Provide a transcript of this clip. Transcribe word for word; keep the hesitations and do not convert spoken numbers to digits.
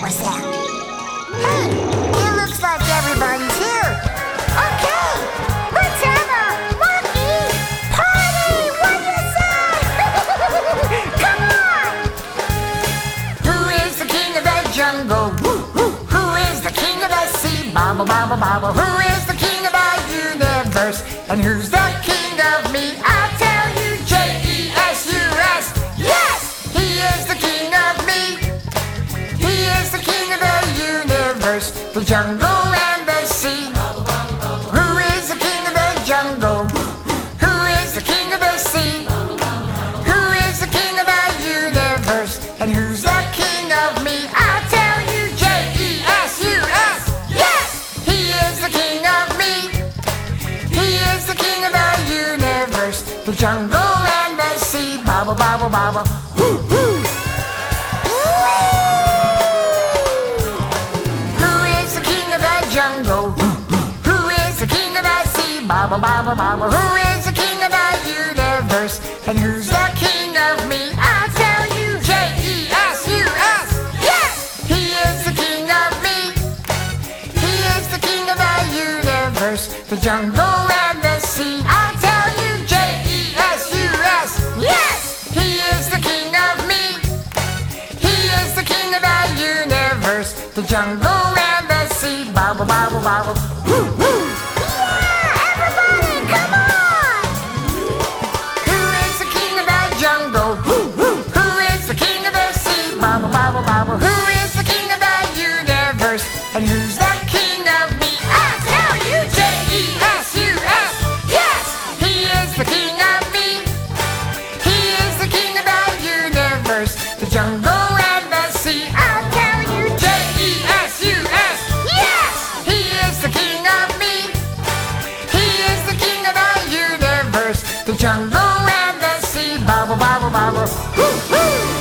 What's that? Hey, it looks like everybody's here. Okay, let's have a monkey party. What you say? Come on. Who is the king of the jungle? Woo, woo. Who is the king of the sea? Bobble, bobble, bobble. Who is the king of the universe? And who's the king of me? I'll tell you, J E S U S. Yes, he is the king of me. He is the king of the universe, the jungle and the sea. Who is the king of the jungle? Who is the king of the sea? Who is the king of the universe? And who's the king of me? I'll tell you, J E S U S. Yes, he is the king of me. He is the king of the universe, the jungle and the sea. Bobble, bobble, bobble. Woo, woo. Jungle. Who is the king of the sea? Bobble, bobble, bobble. Who is the king of the universe? And who's the king of me? I'll tell you, J E S U S. Yes, he is the king of me. He is the king of the universe, the jungle and the sea. I'll tell you, J E S U S. Yes, he is the king of me. He is the king of the universe, the jungle and the sea. Bobble, bobble, bobble. Woo, woo. Yeah, everybody, come on. Who is the king of the jungle? Woo, woo. Who is the king of the sea? Bobble, bobble, bobble. Who is the king of the universe? And who's the king of me? I'll tell you, J E S U S. Yes, he is the king of me. He is the king of the universe, the jungle and the sea. I'll tell you, J E S U S. Yes, he is the king of me. He is the king of the universe, the jungle and the sea. Bobble, bobble, bobble. Woo, woo.